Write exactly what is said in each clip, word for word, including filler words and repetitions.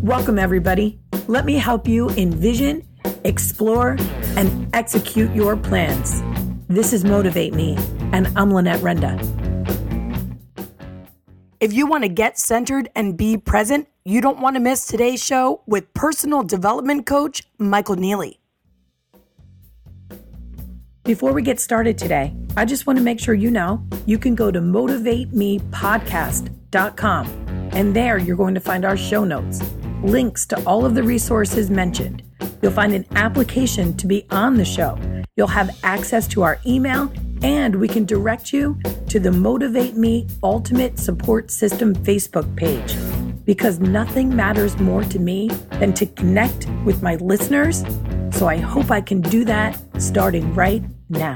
Welcome, everybody. Let me help you envision, explore, and execute your plans. This is Motivate Me, and I'm Lynette Renda. If you want to get centered and be present, you don't want to miss today's show with personal development coach Michael Neely. Before we get started today, I just want to make sure you know you can go to motivate me podcast dot com, and there you're going to find our show notes, links to all of the resources mentioned. You'll find an application to be on the show. You'll have access to our email, and we can direct you to the Motivate Me Ultimate Support System Facebook page, because nothing matters more to me than to connect with my listeners. So I hope I can do that starting right now.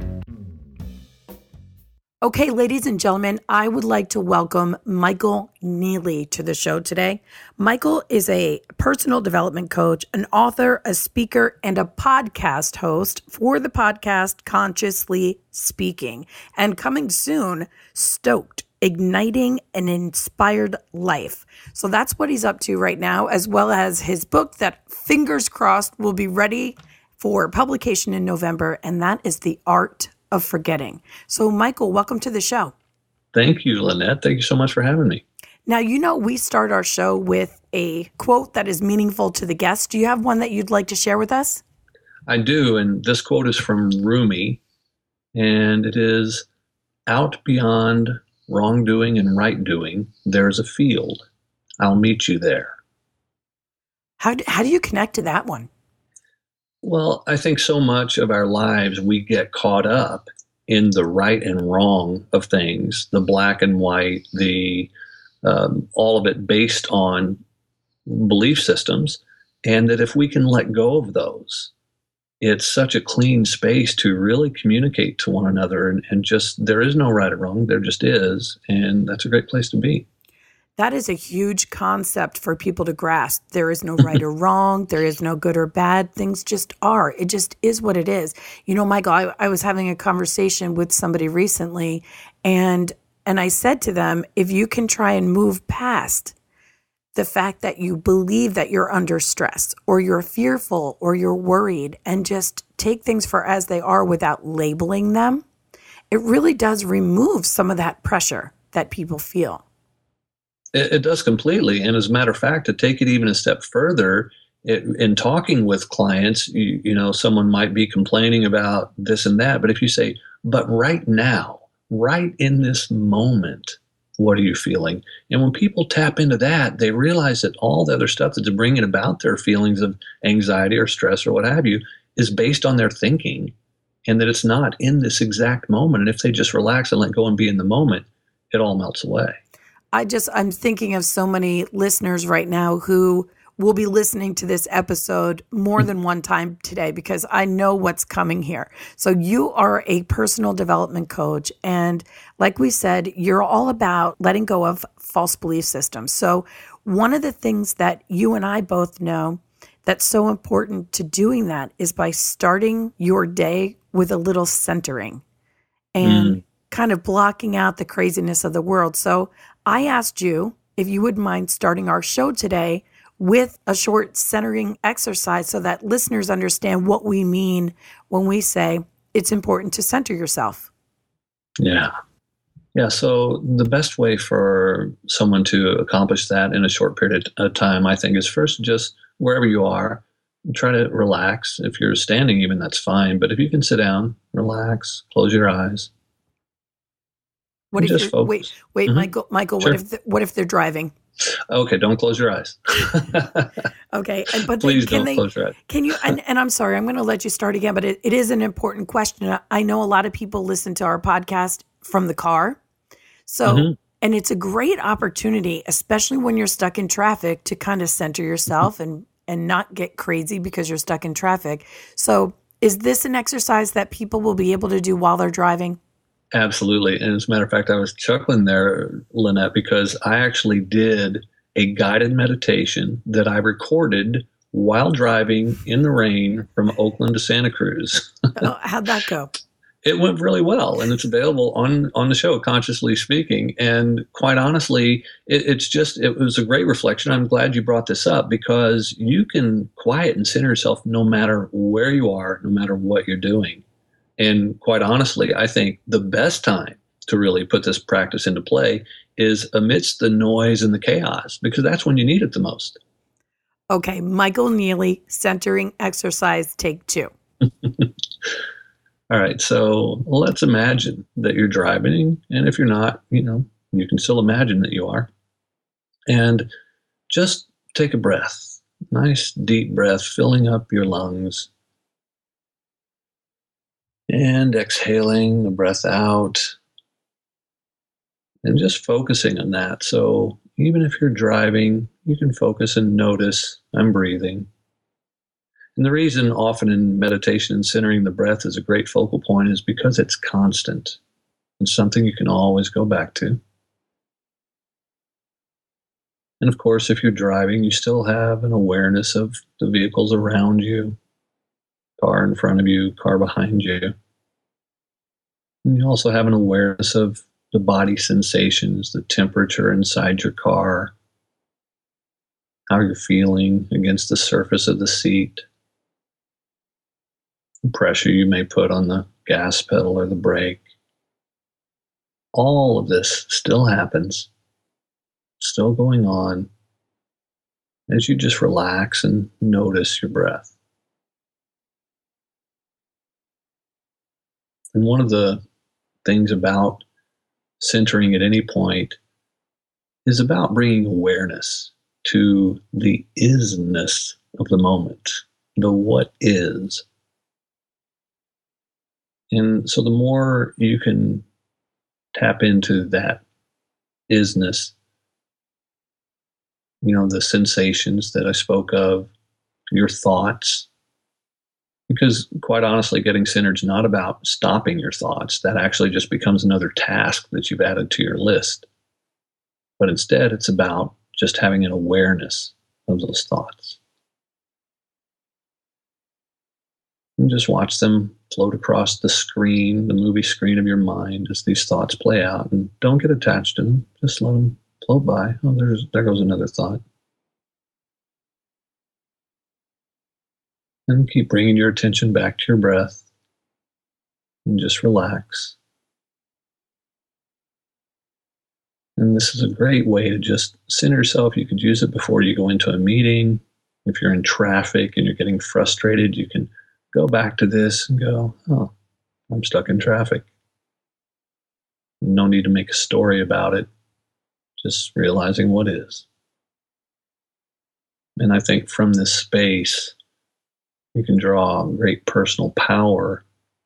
Okay, ladies and gentlemen, I would like to welcome Michael Neely to the show today. Michael is a personal development coach, an author, a speaker, and a podcast host for the podcast Consciously Speaking. And coming soon, Stoked, Igniting an Inspired Life. So that's what he's up to right now, as well as his book that, fingers crossed, will be ready for publication in November, and that is The Art of Forgetting. So, Michael, welcome to the show. Thank you, Lynette. Thank you so much for having me. Now, you know, we start our show with a quote that is meaningful to the guest. Do you have one that you'd like to share with us? I do, and this quote is from Rumi, and it is, "Out beyond wrongdoing and right doing, there's a field. I'll meet you there." How do, how do you connect to that one? Well, I think so much of our lives, we get caught up in the right and wrong of things, the black and white, the um, all of it based on belief systems, and that if we can let go of those, it's such a clean space to really communicate to one another, and, and just, there is no right or wrong, there just is, and that's a great place to be. That is a huge concept for people to grasp. There is no right or wrong. There is no good or bad. Things just are. It just is what it is. You know, Michael, I, I was having a conversation with somebody recently, and and I said to them, if you can try and move past the fact that you believe that you're under stress or you're fearful or you're worried, and just take things for as they are without labeling them, it really does remove some of that pressure that people feel. It, it does completely. And as a matter of fact, to take it even a step further, it, in talking with clients, you, you know, someone might be complaining about this and that. But if you say, but right now, right in this moment, what are you feeling? And when people tap into that, they realize that all the other stuff that's bringing about their feelings of anxiety or stress or what have you is based on their thinking, and that it's not in this exact moment. And if they just relax and let go and be in the moment, it all melts away. I just, I'm thinking of so many listeners right now who will be listening to this episode more than one time today, because I know what's coming here. So you are a personal development coach. And like we said, you're all about letting go of false belief systems. So one of the things that you and I both know that's so important to doing that is by starting your day with a little centering and mm. kind of blocking out the craziness of the world. So I asked you if you would mind starting our show today with a short centering exercise so that listeners understand what we mean when we say it's important to center yourself. Yeah. Yeah. So the best way for someone to accomplish that in a short period of time, I think, is first just wherever you are, try to relax. If you're standing even, that's fine. But if you can sit down, relax, close your eyes. What if just you're, focus. wait, wait, mm-hmm. Michael, Michael, sure. what if, the, what if they're driving? Okay. Don't close your eyes. Okay. And, but Please can don't they, close your eyes. Can you, and, and I'm sorry, I'm going to let you start again, but it, it is an important question. I know a lot of people listen to our podcast from the car. So, mm-hmm. and it's a great opportunity, especially when you're stuck in traffic, to kind of center yourself mm-hmm. and, and not get crazy because you're stuck in traffic. So is this an exercise that people will be able to do while they're driving? Absolutely. And as a matter of fact, I was chuckling there, Lynette, because I actually did a guided meditation that I recorded while driving in the rain from Oakland to Santa Cruz. Oh, how'd that go? it went really well, and it's available on on the show, Consciously Speaking. And quite honestly, it, it's just it was a great reflection. I'm glad you brought this up, because you can quiet and center yourself no matter where you are, no matter what you're doing. And quite honestly, I think the best time to really put this practice into play is amidst the noise and the chaos, because that's when you need it the most. Okay, Michael Neely, centering exercise, take two. All right, so let's imagine that you're driving, and if you're not, you know, you can still imagine that you are. And just take a breath, nice deep breath, filling up your lungs. And exhaling the breath out. And just focusing on that. So even if you're driving, you can focus and notice, I'm breathing. And the reason often in meditation and centering the breath is a great focal point is because it's constant. It's something you can always go back to. And of course, if you're driving, you still have an awareness of the vehicles around you, car in front of you, car behind you. And you also have an awareness of the body sensations, the temperature inside your car, how you're feeling against the surface of the seat, the pressure you may put on the gas pedal or the brake. All of this still happens, still going on, as you just relax and notice your breath. And one of the things about centering at any point is about bringing awareness to the isness of the moment, the what is. And so the more you can tap into that isness, you know, the sensations that I spoke of, your thoughts, because quite honestly, getting centered is not about stopping your thoughts. That actually just becomes another task that you've added to your list. But instead, it's about just having an awareness of those thoughts. And just watch them float across the screen, the movie screen of your mind as these thoughts play out. And don't get attached to them. Just let them float by. Oh, there's there goes another thought. And keep bringing your attention back to your breath. And just relax. And this is a great way to just center yourself. You could use it before you go into a meeting. If you're in traffic and you're getting frustrated, you can go back to this and go, oh, I'm stuck in traffic. No need to make a story about it. Just realizing what is. And I think from this space, you can draw great personal power,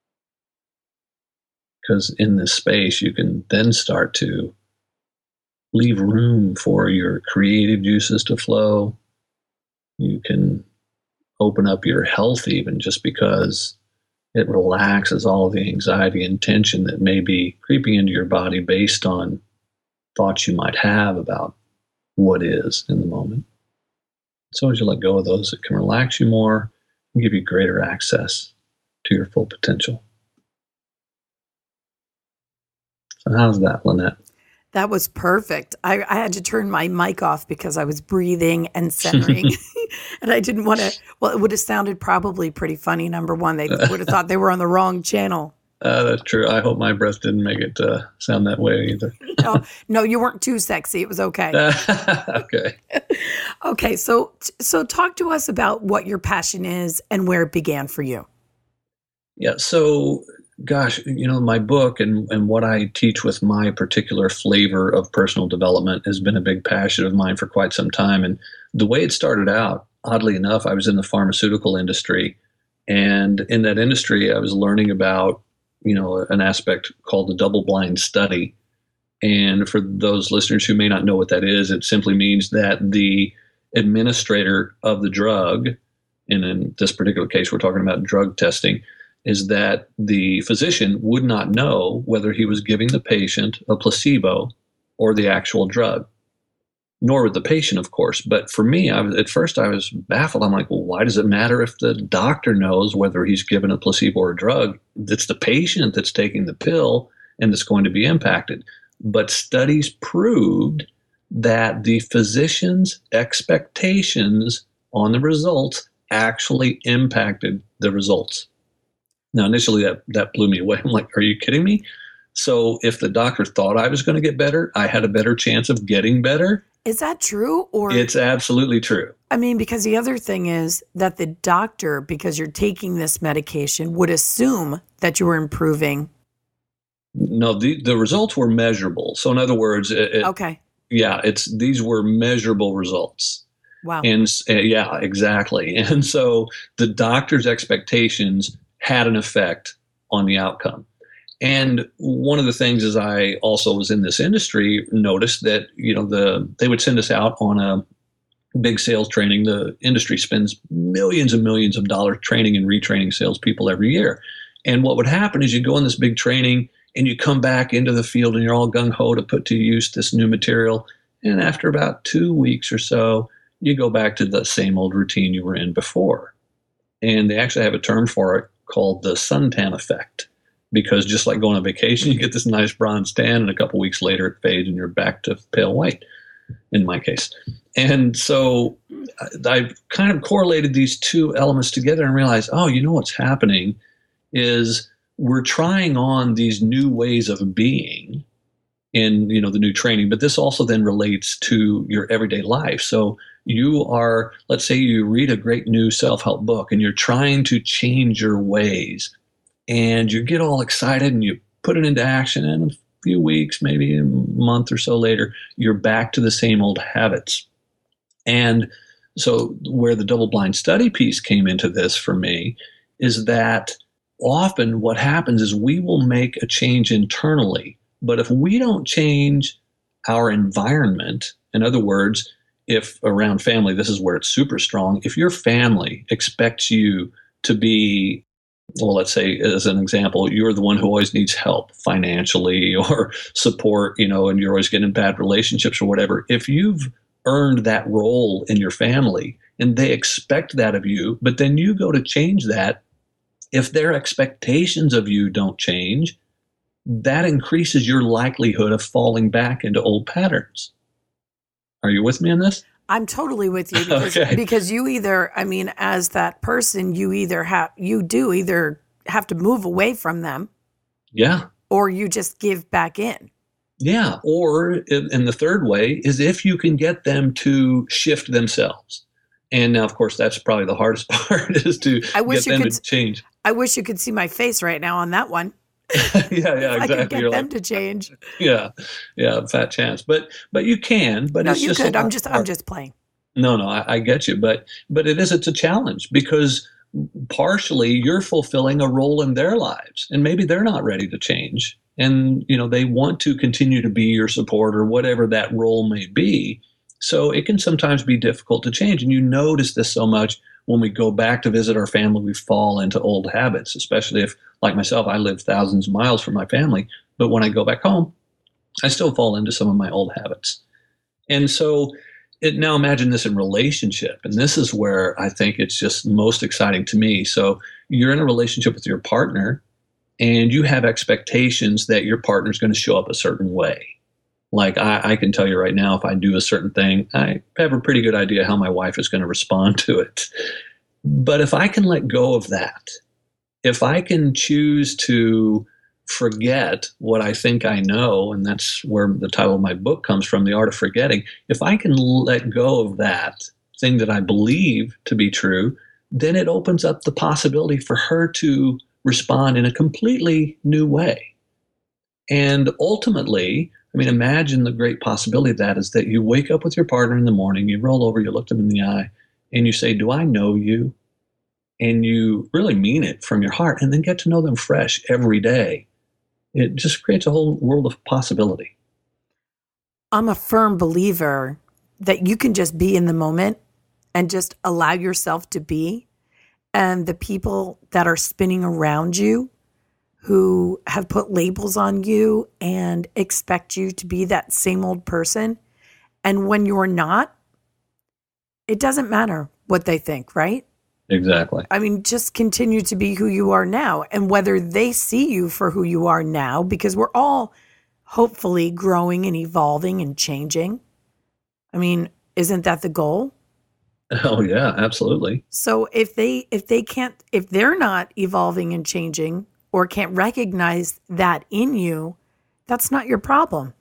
because in this space, you can then start to leave room for your creative juices to flow. You can open up your health even, just because it relaxes all of the anxiety and tension that may be creeping into your body based on thoughts you might have about what is in the moment. So as you let go of those, it can relax you more and give you greater access to your full potential. So how's that, Lynette? That was perfect. I, I had to turn my mic off because I was breathing and centering. And I didn't want to, well, it would have sounded probably pretty funny. Number one, they would have thought they were on the wrong channel. Uh, that's true. I hope my breath didn't make it uh, sound that way either. no, no, you weren't too sexy. It was okay. Okay. Okay. So, so talk to us about what your passion is and where it began for you. Yeah. So, gosh, you know, my book and, and what I teach with my particular flavor of personal development has been a big passion of mine for quite some time. And the way it started out, oddly enough, I was in the pharmaceutical industry. And in that industry, I was learning about, you know, an aspect called the double-blind study. And for those listeners who may not know what that is, it simply means that the administrator of the drug, and in this particular case, we're talking about drug testing, is that the physician would not know whether he was giving the patient a placebo or the actual drug. nor would the patient, of course. But for me, I was, at first I was baffled. I'm like, well, why does it matter if the doctor knows whether he's given a placebo or a drug? It's the patient that's taking the pill and that's going to be impacted. But studies proved that the physician's expectations on the results actually impacted the results. Now, initially that, that blew me away. I'm like, are you kidding me? So if the doctor thought I was going to get better, I had a better chance of getting better. Is that true? Or it's absolutely true. I mean, because the other thing is that the doctor, because you're taking this medication, would assume that you were improving. No, the, the results were measurable. So in other words, it, it, okay. Yeah, it's these were measurable results. Wow. And uh, yeah, exactly. And so the doctor's expectations had an effect on the outcome. And one of the things is I also was in this industry, noticed that, you know, the they would send us out on a big sales training. The industry spends millions and millions of dollars training and retraining salespeople every year. And what would happen is you go on this big training and you come back into the field and you're all gung-ho to put to use this new material. And after about two weeks or so, you go back to the same old routine you were in before. And they actually have a term for it called the suntan effect. Because just like going on vacation, you get this nice bronze tan, and a couple weeks later it fades and you're back to pale white, in my case. And so I've kind of correlated these two elements together and realized, oh, you know what's happening is we're trying on these new ways of being in, you know, the new training, but this also then relates to your everyday life. So you are, let's say you read a great new self-help book and you're trying to change your ways. And you get all excited and you put it into action, and a few weeks, maybe a month or so later, you're back to the same old habits. And so where the double-blind study piece came into this for me is that often what happens is we will make a change internally, but if we don't change our environment, in other words, if around family, this is where it's super strong, if your family expects you to be, well, let's say as an example, you're the one who always needs help financially or support, you know, and you're always getting in bad relationships or whatever. If you've earned that role in your family and they expect that of you, but then you go to change that, if their expectations of you don't change, that increases your likelihood of falling back into old patterns. Are you with me on this? I'm totally with you because, okay. because you either, I mean, as that person, you either have, you do either have to move away from them. Yeah. Or you just give back in. Yeah. Or, and the third way is if you can get them to shift themselves. And now, of course, that's probably the hardest part is to I wish get them could, to change. I wish you could see my face right now on that one. yeah, yeah, exactly. I could get You're them like, to change. Yeah, yeah, fat chance. But but you can. But no, it's you just could. I'm just hard. I'm just playing. No, no, I, I get you. But but it is it's a challenge because partially you're fulfilling a role in their lives, and maybe they're not ready to change, and you know they want to continue to be your support or whatever that role may be. So it can sometimes be difficult to change, and you notice this so much. When we go back to visit our family, we fall into old habits, especially if, like myself, I live thousands of miles from my family. But when I go back home, I still fall into some of my old habits. And so it, now imagine this in relationship. And this is where I think it's just most exciting to me. So you're in a relationship with your partner and you have expectations that your partner is going to show up a certain way. Like I, I can tell you right now, if I do a certain thing, I have a pretty good idea how my wife is going to respond to it. But if I can let go of that, if I can choose to forget what I think I know, and that's where the title of my book comes from, The Art of Forgetting, if I can let go of that thing that I believe to be true, then it opens up the possibility for her to respond in a completely new way. And ultimately, I mean, imagine the great possibility of that is that you wake up with your partner in the morning, you roll over, you look them in the eye, and you say, do I know you? And you really mean it from your heart, and then get to know them fresh every day. It just creates a whole world of possibility. I'm a firm believer that you can just be in the moment and just allow yourself to be. And the people that are spinning around you who have put labels on you and expect you to be that same old person, And when you're not, it doesn't matter what they think, right? Exactly. I mean, just continue to be who you are now. And whether they see you for who you are now, because we're all hopefully growing and evolving and changing. I mean, isn't that the goal? Oh yeah, absolutely. So if they if they can't if they're not evolving and changing or can't recognize that in you, that's not your problem.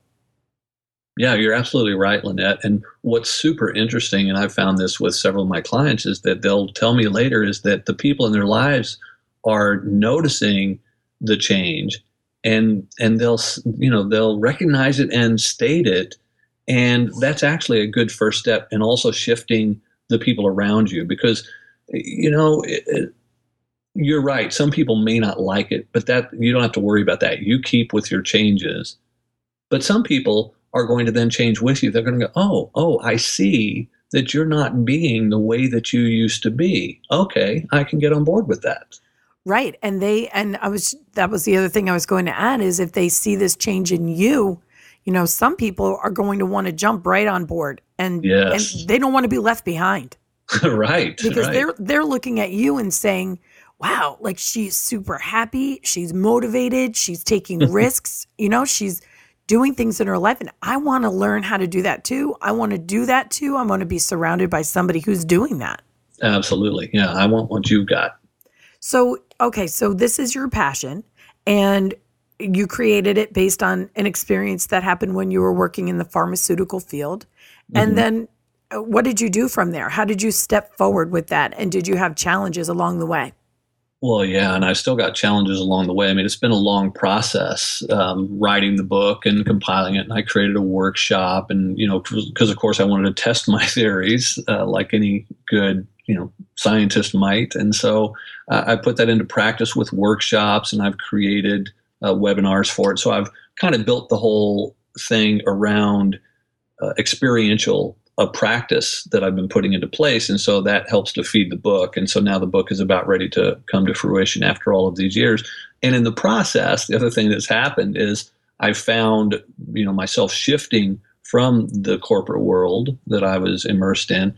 Yeah, you're absolutely right, Lynette. And what's super interesting, and I've found this with several of my clients, is that they'll tell me later is that the people in their lives are noticing the change, and and they'll you know they'll recognize it and state it, and that's actually a good first step in also shifting the people around you, because you know it, it, you're right. Some people may not like it, but that you don't have to worry about that. You keep with your changes, but some people are going to then change with you. They're going to go, oh, oh, I see that you're not being the way that you used to be. Okay, I can get on board with that. Right. And they, and I was, that was the other thing I was going to add is if they see this change in you, you know, some people are going to want to jump right on board and, yes. and they don't want to be left behind. Right. Because right. they're, they're looking at you and saying, wow, like she's super happy. She's motivated. She's taking risks. You know, she's doing things in her life. And I want to learn how to do that too. I want to do that too. I want to be surrounded by somebody who's doing that. Absolutely. Yeah. I want what you've got. So, okay. So this is your passion and you created it based on an experience that happened when you were working in the pharmaceutical field. Mm-hmm. And then what did you do from there? How did you step forward with that? And did you have challenges along the way? Well, yeah, and I still got challenges along the way. I mean, it's been a long process um, writing the book and compiling it. And I created a workshop, and you know, because of course I wanted to test my theories, uh, like any good you know scientist might. And so uh, I put that into practice with workshops, and I've created uh, webinars for it. So I've kind of built the whole thing around uh, experiential a practice that I've been putting into place. And so that helps to feed the book. And so now the book is about ready to come to fruition after all of these years. And in the process, the other thing that's happened is I've found, you know, myself shifting from the corporate world that I was immersed in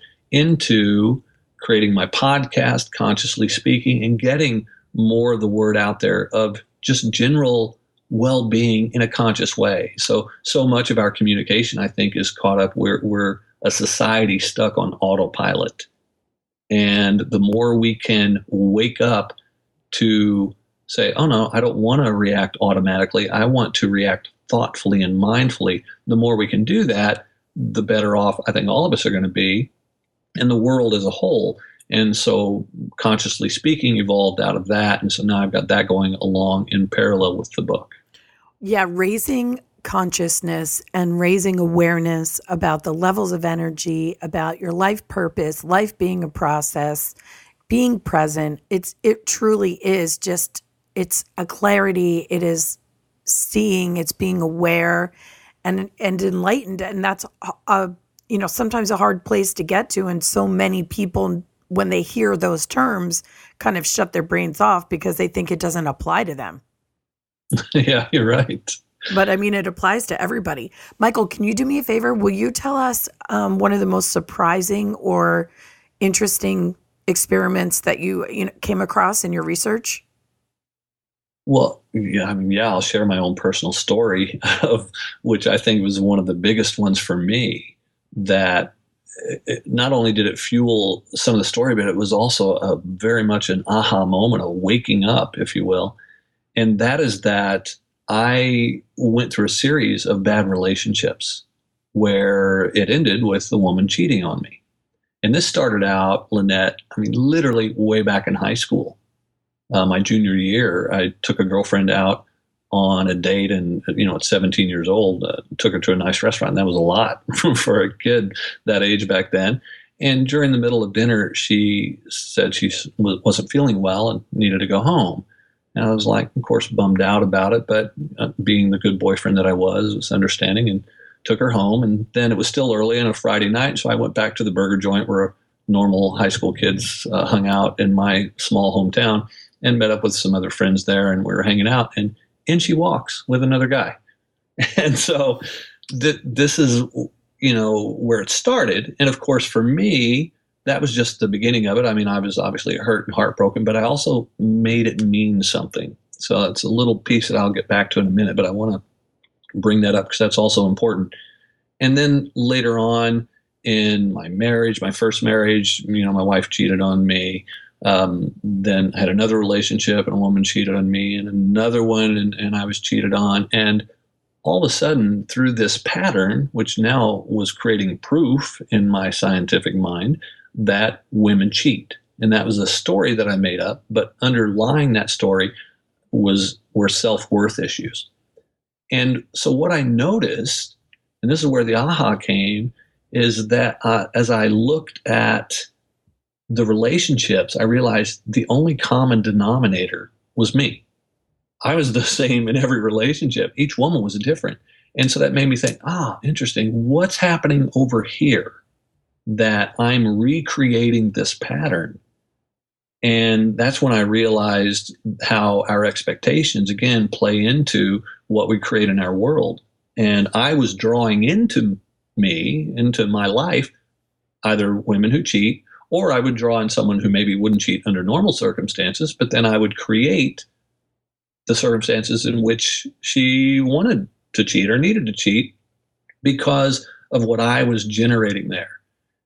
into creating my podcast, Consciously Speaking, and getting more of the word out there of just general well-being in a conscious way. So, so much of our communication, I think, is caught up where we're a society stuck on autopilot. And the more we can wake up to say, oh no, I don't want to react automatically. I want to react thoughtfully and mindfully. The more we can do that, the better off I think all of us are going to be, and the world as a whole. And so Consciously Speaking evolved out of that. And so now I've got that going along in parallel with the book. Yeah, raising consciousness and raising awareness about the levels of energy, about your life purpose, life being a process, being present. It's it truly is just it's a clarity. It is seeing. It's being aware, and and enlightened. And that's a you know sometimes a hard place to get to. And so many people, when they hear those terms, kind of shut their brains off because they think it doesn't apply to them. Yeah, you're right. But I mean, it applies to everybody. Michael, can you do me a favor? Will you tell us um, one of the most surprising or interesting experiments that you, you know, came across in your research? Well, yeah, I mean, yeah, I'll share my own personal story of which I think was one of the biggest ones for me. That it, not only did it fuel some of the story, but it was also a very much an aha moment, a waking up, if you will. And that is that I went through a series of bad relationships where it ended with the woman cheating on me. And this started out, Lynette, I mean, literally way back in high school. Uh, my junior year, I took a girlfriend out on a date, and, you know, at seventeen years old, uh, took her to a nice restaurant. That was a lot for a kid that age back then. And during the middle of dinner, she said she wasn't feeling well and needed to go home. And I was like, of course, bummed out about it, but uh, being the good boyfriend that I was, was understanding, and took her home. And then it was still early on a Friday night, so I went back to the burger joint where normal high school kids uh, hung out in my small hometown, and met up with some other friends there, and we were hanging out, and in she walks with another guy. And so th- this is, you know, where it started. And of course, for me, that was just the beginning of it. I mean, I was obviously hurt and heartbroken, but I also made it mean something. So it's a little piece that I'll get back to in a minute, but I want to bring that up because that's also important. And then later on in my marriage, my first marriage, you know, my wife cheated on me. Um, then I had another relationship and a woman cheated on me, and another one, and, and I was cheated on. And all of a sudden, through this pattern, which now was creating proof in my scientific mind that women cheat. And that was a story that I made up, but underlying that story was were self-worth issues. And so what I noticed, and this is where the aha came, is that uh, as I looked at the relationships, I realized the only common denominator was me. I was the same in every relationship. Each woman was different. And so that made me think, ah, interesting. What's happening over here that I'm recreating this pattern? And that's when I realized how our expectations, again, play into what we create in our world. And I was drawing into me, into my life, either women who cheat, or I would draw in someone who maybe wouldn't cheat under normal circumstances, but then I would create the circumstances in which she wanted to cheat or needed to cheat because of what I was generating there.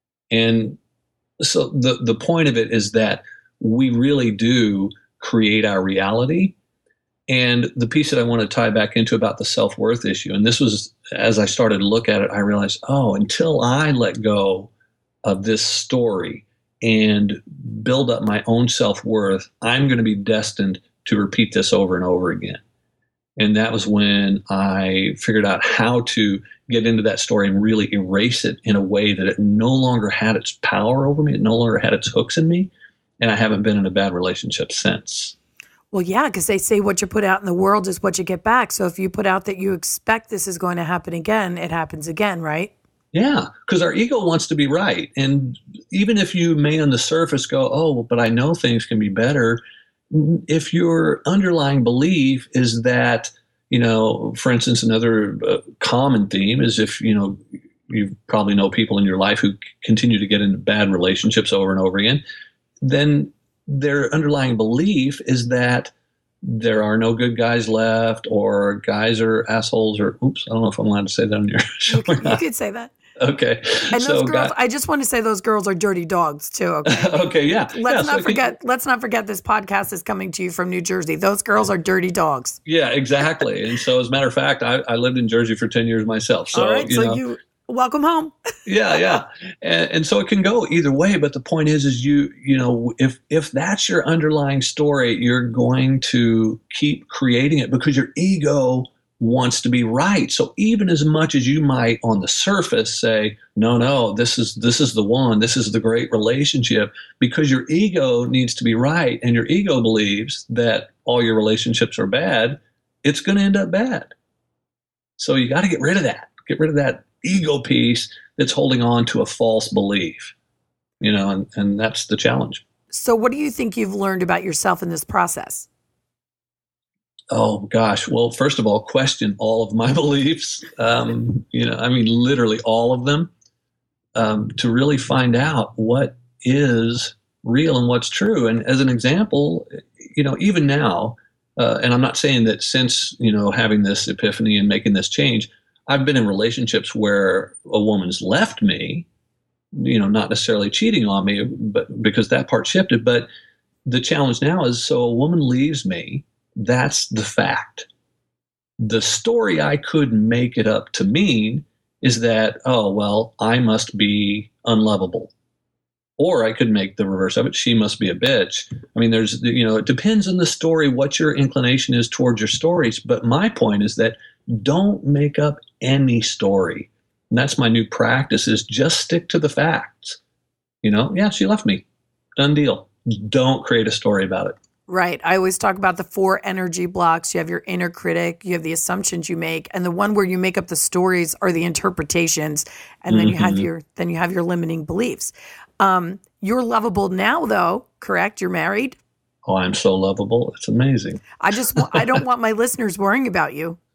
And so the, the point of it is that we really do create our reality. And the piece that I want to tie back into about the self-worth issue, and this was, as I started to look at it, I realized, oh, until I let go of this story and build up my own self-worth, I'm going to be destined to repeat this over and over again. And that was when I figured out how to get into that story and really erase it in a way that it no longer had its power over me. It no longer had its hooks in me. And I haven't been in a bad relationship since. Well, yeah, because they say what you put out in the world is what you get back. So if you put out that you expect this is going to happen again, it happens again, right? Yeah, because our ego wants to be right. And even if you may on the surface go, oh, but I know things can be better, if your underlying belief is that, you know, for instance, another uh, common theme is if, you know, you probably know people in your life who continue to get into bad relationships over and over again, then their underlying belief is that there are no good guys left, or guys are assholes, or oops, I don't know if I'm allowed to say that on your show. You could, you could say that. Okay. And so those girls, guy, I just want to say those girls are dirty dogs too. Okay. okay. Yeah. Let's yeah, not so forget. Let's not forget this podcast is coming to you from New Jersey. Those girls are dirty dogs. Yeah, exactly. And so, as a matter of fact, I, I lived in Jersey for ten years myself. So, all right. you So know, you welcome home. yeah, yeah. And, and so it can go either way. But the point is, is you, you know, if if that's your underlying story, you're going to keep creating it because your ego wants to be right. So even as much as you might on the surface say, no, no, this is this is the one, this is the great relationship, because your ego needs to be right and your ego believes that all your relationships are bad, it's going to end up bad. So you got to get rid of that. Get rid of that ego piece that's holding on to a false belief, you know, and, and that's the challenge. So what do you think you've learned about yourself in this process? Oh gosh. Well, first of all, question all of my beliefs. Um, you know, I mean, literally all of them, um, to really find out what is real and what's true. And as an example, you know, even now, uh, and I'm not saying that since, you know, having this epiphany and making this change, I've been in relationships where a woman's left me, you know, not necessarily cheating on me, but because that part shifted. But the challenge now is, so a woman leaves me. That's the fact. The story I could make it up to mean is that, oh, well, I must be unlovable. Or I could make the reverse of it. She must be a bitch. I mean, there's, you know, it depends on the story, what your inclination is towards your stories. But my point is that don't make up any story. And that's my new practice, is just stick to the facts. You know, yeah, she left me. Done deal. Don't create a story about it. Right. I always talk about the four energy blocks. You have your inner critic, you have the assumptions you make, and the one where you make up the stories are the interpretations, and then mm-hmm. you have your then you have your limiting beliefs. Um, you're lovable now, though, correct? You're married? Oh, I'm so lovable. It's amazing. I just I don't want my listeners worrying about you.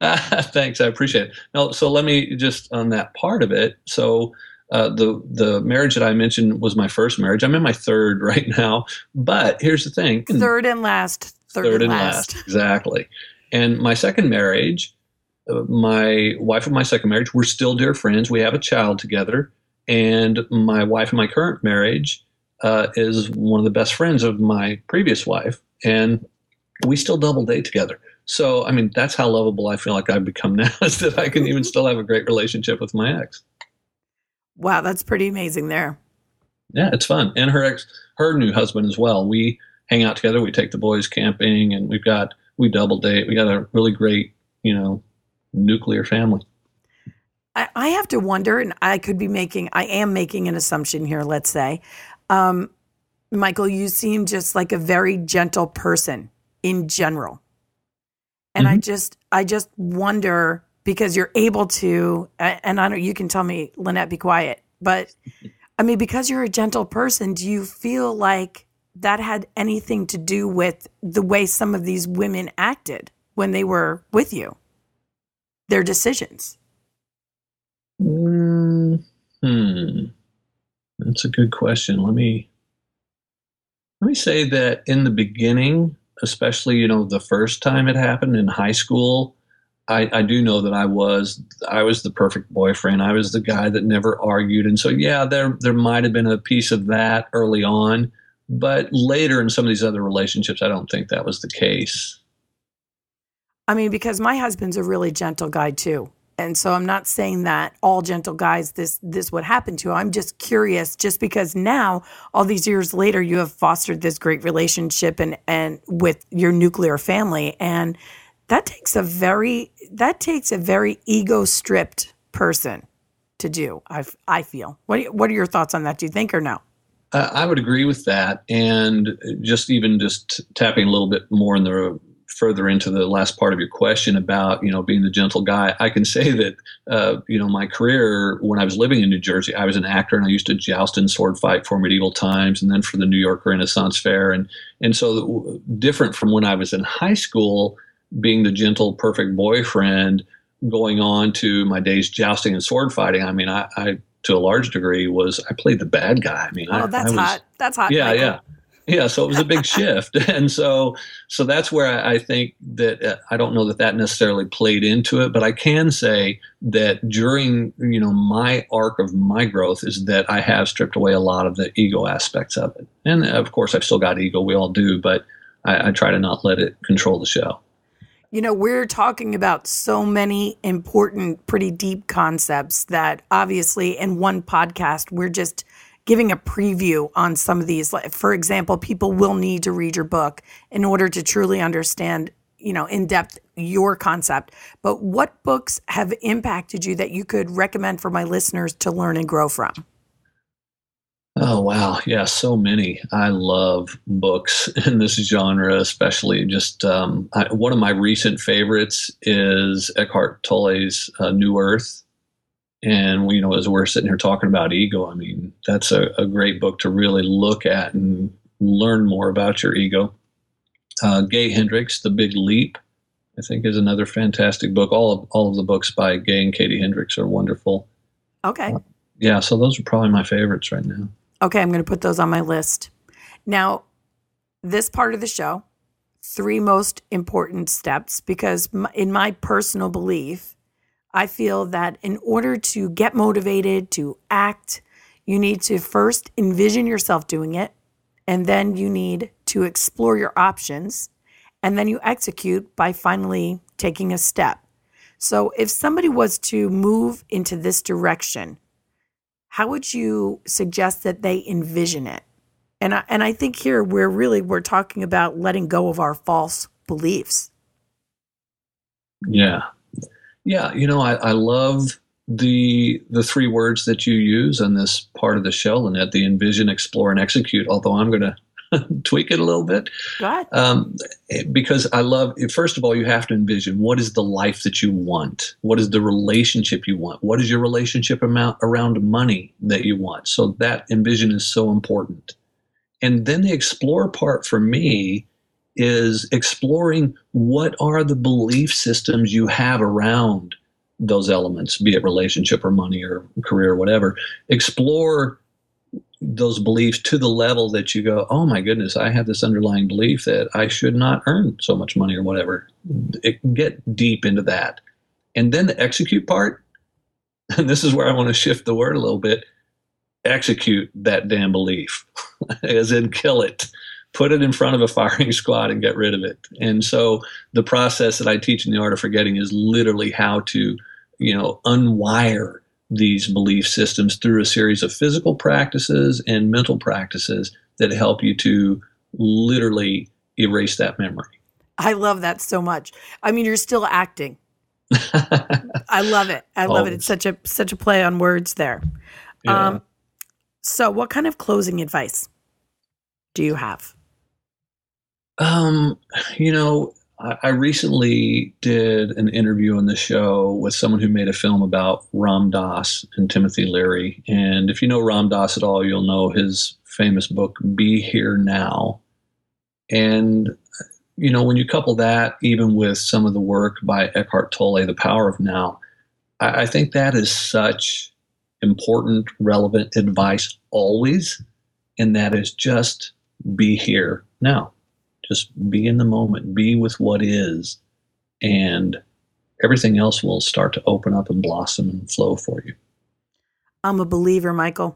Thanks, I appreciate it. No, so let me just on that part of it. So uh, the the marriage that I mentioned was my first marriage. I'm in my third right now, but here's the thing: third and last, third, third and and last. last, exactly. And my second marriage, uh, my wife of my second marriage, we're still dear friends. We have a child together, and my wife in my current marriage uh, is one of the best friends of my previous wife, and we still double date together. So, I mean, that's how lovable I feel like I've become now, is that I can even still have a great relationship with my ex. Wow, that's pretty amazing there. Yeah, it's fun. And her ex, her new husband as well. We hang out together. We take the boys camping, and we've got, we double date. We got a really great, you know, nuclear family. I, I have to wonder, and I could be making, I am making an assumption here, let's say. Um, Michael, you seem just like a very gentle person in general. And mm-hmm. I just, I just wonder, because you're able to, and I know you can tell me, Lynette, be quiet, but I mean, because you're a gentle person, do you feel like that had anything to do with the way some of these women acted when they were with you, their decisions? Mm, hmm. That's a good question. Let me, let me say that in the beginning, especially, you know, the first time it happened in high school, I, I do know that I was I was the perfect boyfriend. I was the guy that never argued. And so, yeah, there there might have been a piece of that early on. But later in some of these other relationships, I don't think that was the case. I mean, because my husband's a really gentle guy, too. And so I'm not saying that all gentle guys, this this would happen to. I'm just curious, just because now, all these years later, you have fostered this great relationship and, and with your nuclear family. And that takes a very that takes a very ego stripped person to do. I I feel. What are, what are your thoughts on that? Do you think or no? Uh, I would agree with that, and just even just tapping a little bit more in the further into the last part of your question about, you know, being the gentle guy. I can say that uh, you know, my career when I was living in New Jersey, I was an actor and I used to joust and sword fight for medieval times, and then for the New York Renaissance Fair, and and so different from when I was in high school, being the gentle, perfect boyfriend, going on to my days jousting and sword fighting. I mean, I, I to a large degree was, I played the bad guy. I mean, oh, I, that's I was, hot. That's hot. Yeah, Michael. yeah, yeah. So it was a big shift, and so so that's where I, I think that uh, I don't know that that necessarily played into it, but I can say that during, you know, my arc of my growth is that I have stripped away a lot of the ego aspects of it, and of course I've still got ego. We all do, but I, I try to not let it control the show. You know, we're talking about so many important, pretty deep concepts that obviously in one podcast, we're just giving a preview on some of these. For example, people will need to read your book in order to truly understand, you know, in depth your concept. But what books have impacted you that you could recommend for my listeners to learn and grow from? Oh, wow. Yeah, so many. I love books in this genre, especially just um, I, one of my recent favorites is Eckhart Tolle's uh, New Earth. And, you know, as we're sitting here talking about ego, I mean, that's a, a great book to really look at and learn more about your ego. Uh, Gay Hendricks, The Big Leap, I think is another fantastic book. All of, all of the books by Gay and Katie Hendricks are wonderful. Okay. Uh, yeah, so those are probably my favorites right now. Okay, I'm going to put those on my list. Now, this part of the show, three most important steps, because in my personal belief, I feel that in order to get motivated to act, you need to first envision yourself doing it, and then you need to explore your options, and then you execute by finally taking a step. So if somebody was to move into this direction, how would you suggest that they envision it? And I, and I think here we're really, we're talking about letting go of our false beliefs. Yeah. Yeah. You know, I, I love the the three words that you use on this part of the show, Lynette, the envision, explore, and execute, although I'm going to tweak it a little bit. Go ahead. Um, because I love, first of all, you have to envision what is the life that you want? What is the relationship you want? What is your relationship amount around money that you want? So that envision is so important. And then the explore part for me is exploring what are the belief systems you have around those elements, be it relationship or money or career or whatever. Explore those beliefs to the level that you go, oh my goodness, I have this underlying belief that I should not earn so much money or whatever. It can get deep into that. And then the execute part, and this is where I want to shift the word a little bit, execute that damn belief, as in kill it. Put it in front of a firing squad and get rid of it. And so the process that I teach in The Art of Forgetting is literally how to, you know, unwire these belief systems through a series of physical practices and mental practices that help you to literally erase that memory. I love that so much. I mean, you're still acting. I love it. I love Always. it. It's such a such a play on words there. Yeah. Um, so what kind of closing advice do you have? Um, you know, I, I recently did an interview on the show with someone who made a film about Ram Dass and Timothy Leary. And if you know Ram Dass at all, you'll know his famous book, Be Here Now. And, you know, when you couple that even with some of the work by Eckhart Tolle, The Power of Now, I, I think that is such important, relevant advice always. And that is just be here now. Just be in the moment, be with what is, and everything else will start to open up and blossom and flow for you. I'm a believer, Michael.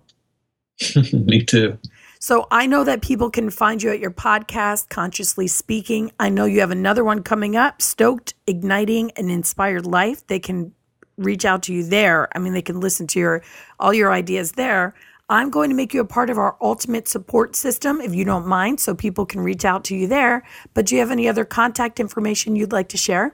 Me too. So I know that people can find you at your podcast, Consciously Speaking. I know you have another one coming up, Stoked, Igniting an Inspired Life. They can reach out to you there. I mean, they can listen to your all your ideas there. I'm going to make you a part of our ultimate support system, if you don't mind, so people can reach out to you there. But do you have any other contact information you'd like to share?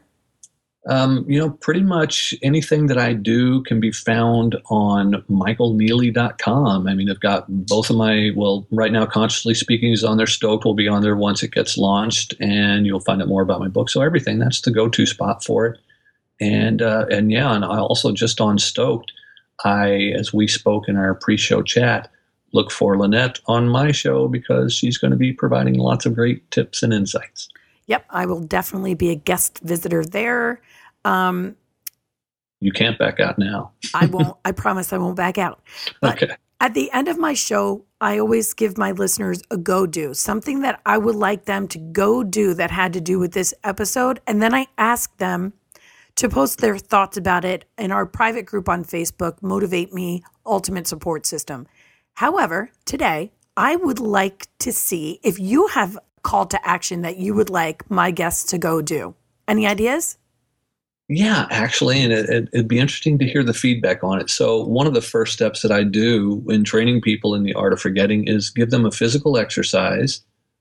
Um, you know, pretty much anything that I do can be found on michael neely dot com. I mean, I've got both of my, well, right now, Consciously Speaking is on there. Stoked will be on there once it gets launched, and you'll find out more about my book. So everything, that's the go-to spot for it. And, uh, and yeah, and I also just on Stoked, I, as we spoke in our pre-show chat, look for Lynette on my show because she's going to be providing lots of great tips and insights. Yep, I will definitely be a guest visitor there. Um, you can't back out now. I won't. I promise I won't back out. But okay. At the end of my show, I always give my listeners a go-do, something that I would like them to go do that had to do with this episode. And then I ask them to post their thoughts about it in our private group on Facebook, Motivate Me Ultimate Support System. However, today, I would like to see if you have a call to action that you would like my guests to go do. Any ideas? Yeah, actually, and it, it, it'd be interesting to hear the feedback on it. So one of the first steps that I do in training people in the art of forgetting is give them a physical exercise.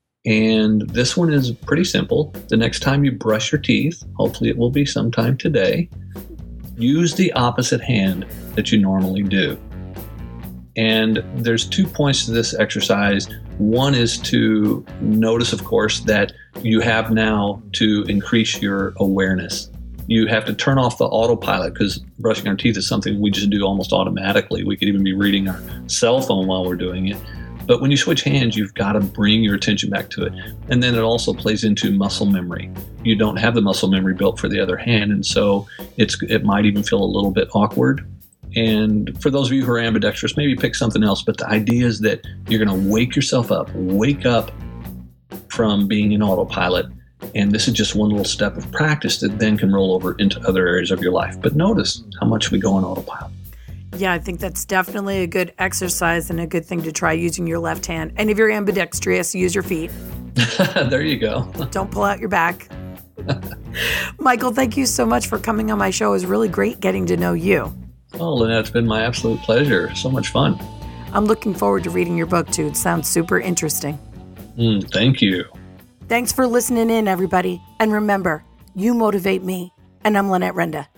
And this one is pretty simple. The next time you brush your teeth, hopefully it will be sometime today, use the opposite hand that you normally do. And there's two points to this exercise. One is to notice, of course, that you have now to increase your awareness. You have to turn off the autopilot because brushing our teeth is something we just do almost automatically. We could even be reading our cell phone while we're doing it. But when you switch hands, you've got to bring your attention back to it. And then it also plays into muscle memory. You don't have the muscle memory built for the other hand. And so it's it might even feel a little bit awkward. And for those of you who are ambidextrous, maybe pick something else. But the idea is that you're going to wake yourself up, wake up from being in autopilot. And this is just one little step of practice that then can roll over into other areas of your life. But notice how much we go on autopilot. Yeah, I think that's definitely a good exercise and a good thing to try using your left hand. And if you're ambidextrous, use your feet. There you go. Don't pull out your back. Michael, thank you so much for coming on my show. It was really great getting to know you. Oh, Lynette, it's been my absolute pleasure. So much fun. I'm looking forward to reading your book, too. It sounds super interesting. Mm, thank you. Thanks for listening in, everybody. And remember, you motivate me. And I'm Lynette Renda.